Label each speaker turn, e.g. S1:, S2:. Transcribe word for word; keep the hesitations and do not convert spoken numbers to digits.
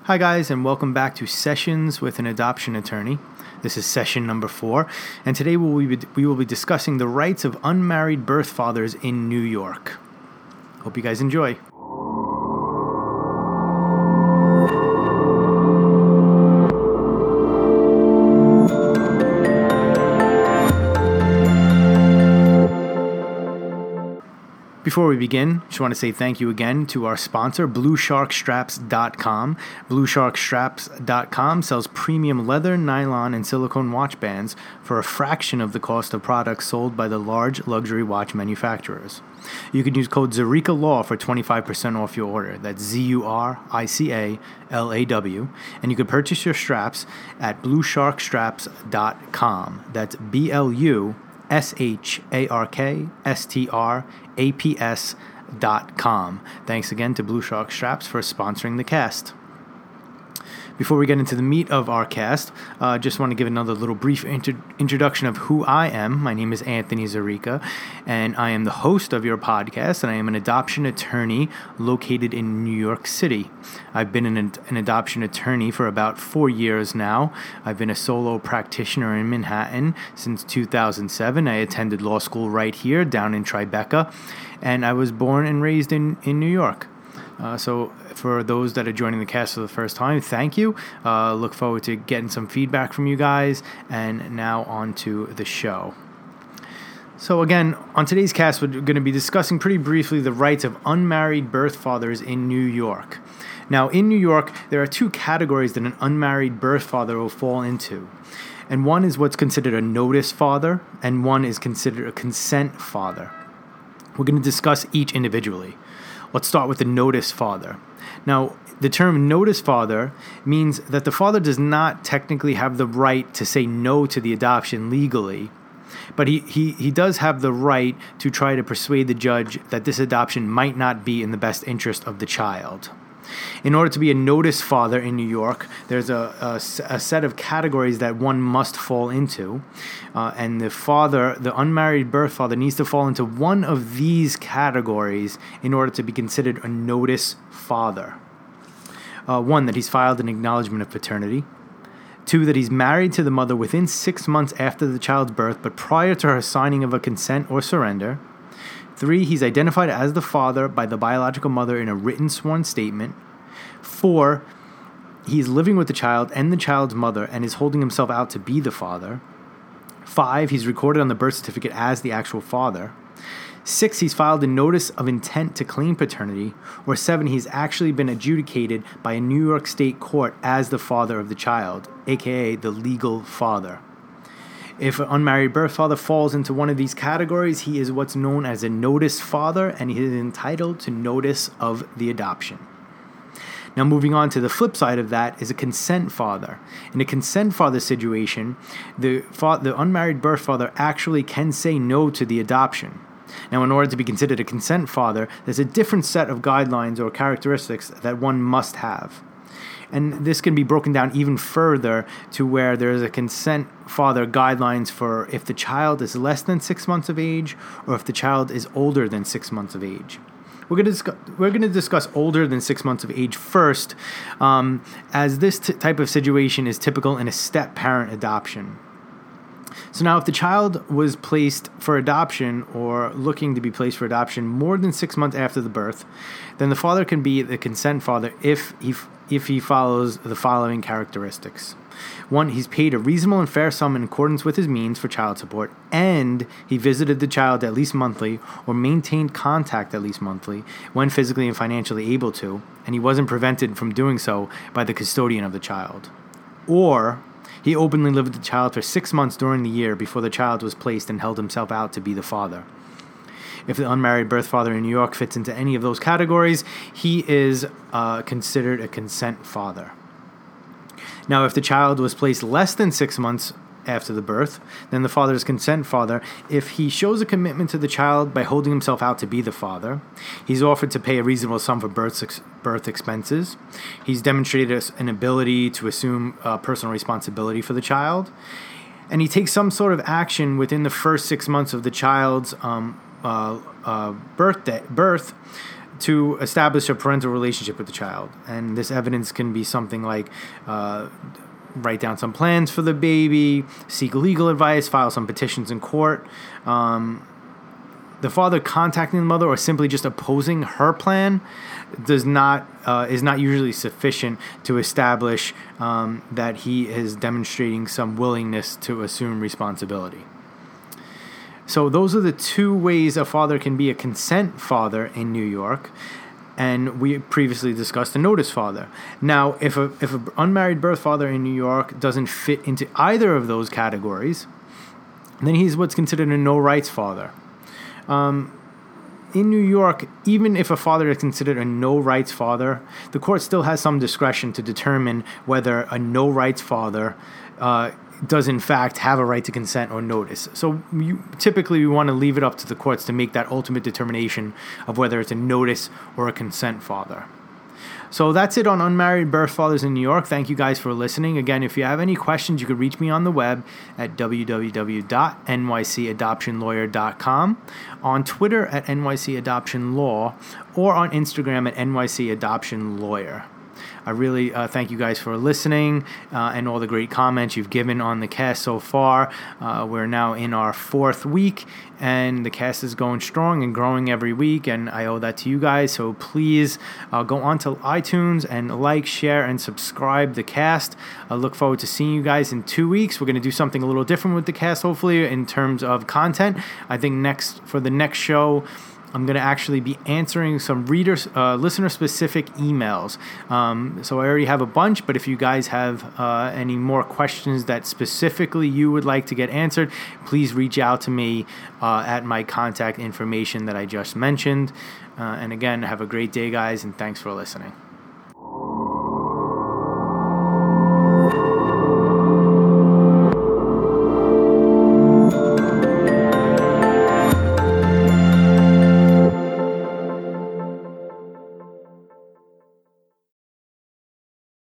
S1: Hi guys, and welcome back to Sessions with an Adoption Attorney. This is session number four, and today we will be, we will be discussing the rights of unmarried birth fathers in New York. Hope you guys enjoy. Before we begin, just want to say thank you again to our sponsor, blue shark straps dot com. blue shark straps dot com sells premium leather, nylon, and silicone watch bands for a fraction of the cost of products sold by the large luxury watch manufacturers. You can use code ZURICALAW for twenty-five percent off your order. That's Z U R I C A L A W. And you can purchase your straps at blue shark straps dot com. That's B L U S H A R K S T R A P S dot com. Thanks again to Blue Shark Straps for sponsoring the cast. Before we get into the meat of our cast, I uh, just want to give another little brief intro- introduction of who I am. My name is Anthony Zarica, and I am the host of your podcast, and I am an adoption attorney located in New York City. I've been an, an adoption attorney for about four years now. I've been a solo practitioner in Manhattan since two thousand seven. I attended law school right here down in Tribeca, and I was born and raised in, in New York. Uh, so for those that are joining the cast for the first time, thank you. Uh, look forward to getting some feedback from you guys. And now on to the show. So again, on today's cast, we're going to be discussing pretty briefly the rights of unmarried birth fathers in New York. Now, in New York, there are two categories that an unmarried birth father will fall into. And one is what's considered a notice father, and one is considered a consent father. We're going to discuss each individually. Let's start with the notice father. Now, the term notice father means that the father does not technically have the right to say no to the adoption legally, but he, he, he does have the right to try to persuade the judge that this adoption might not be in the best interest of the child. In order to be a notice father in New York, there's a, a, a set of categories that one must fall into, uh, and the father, the unmarried birth father, needs to fall into one of these categories in order to be considered a notice father. Uh, one, that he's filed an acknowledgement of paternity. Two, that he's married to the mother within six months after the child's birth, but prior to her signing of a consent or surrender. Three, he's identified as the father by the biological mother in a written sworn statement. Four, he's living with the child and the child's mother and is holding himself out to be the father. Five, he's recorded on the birth certificate as the actual father. Six, he's filed a notice of intent to claim paternity. Or seven, he's actually been adjudicated by a New York State court as the father of the child, aka the legal father. If an unmarried birth father falls into one of these categories, he is what's known as a notice father, and he is entitled to notice of the adoption. Now, moving on to the flip side of that is a consent father. In a consent father situation, the, fa- the unmarried birth father actually can say no to the adoption. Now, in order to be considered a consent father, there's a different set of guidelines or characteristics that one must have. And this can be broken down even further to where there's a consent father guidelines for if the child is less than six months of age or if the child is older than six months of age. We're going to discuss, we're going to discuss older than six months of age first, um, as this t- type of situation is typical in a step-parent adoption. So now if the child was placed for adoption or looking to be placed for adoption more than six months after the birth, then the father can be the consent father if he if he follows the following characteristics. One, he's paid a reasonable and fair sum in accordance with his means for child support, and he visited the child at least monthly or maintained contact at least monthly when physically and financially able to, and he wasn't prevented from doing so by the custodian of the child. Or he openly lived with the child for six months during the year before the child was placed and held himself out to be the father. If the unmarried birth father in New York fits into any of those categories, he is uh, considered a consent father. Now, if the child was placed less than six months after the birth, then the father is consent father if he shows a commitment to the child by holding himself out to be the father. He's offered to pay a reasonable sum for birth ex- birth expenses. He's demonstrated an ability to assume uh, personal responsibility for the child. And he takes some sort of action within the first six months of the child's um, uh, uh, birthday, birth to establish a parental relationship with the child. And this evidence can be something like uh, write down some plans for the baby, seek legal advice, file some petitions in court. Um, the father contacting the mother or simply just opposing her plan does not uh, is not usually sufficient to establish um, that he is demonstrating some willingness to assume responsibility. So those are the two ways a father can be a consent father in New York. And we previously discussed a notice father. Now, if a if an unmarried birth father in New York doesn't fit into either of those categories, then he's what's considered a no-rights father. Um, in New York, even if a father is considered a no-rights father, the court still has some discretion to determine whether a no-rights father uh, does in fact have a right to consent or notice. So you, typically we want to leave it up to the courts to make that ultimate determination of whether it's a notice or a consent father. So that's it on unmarried birth fathers in New York. Thank you guys for listening. Again, if you have any questions, you can reach me on the web at w w w dot n y c adoption lawyer dot com, on Twitter at N Y C Adoption Law, or on Instagram at N Y C Adoption Lawyer. I really uh, thank you guys for listening uh, and all the great comments you've given on the cast so far. Uh, we're now in our fourth week, and the cast is going strong and growing every week, and I owe that to you guys. So please uh, go on to iTunes and like, share, and subscribe the cast. I look forward to seeing you guys in two weeks. We're going to do something a little different with the cast, hopefully, in terms of content. I think next for the next show, I'm going to actually be answering some reader, uh, listener-specific emails. Um, so I already have a bunch, but if you guys have uh, any more questions that specifically you would like to get answered, please reach out to me uh, at my contact information that I just mentioned. Uh, and again, have a great day, guys, and thanks for listening.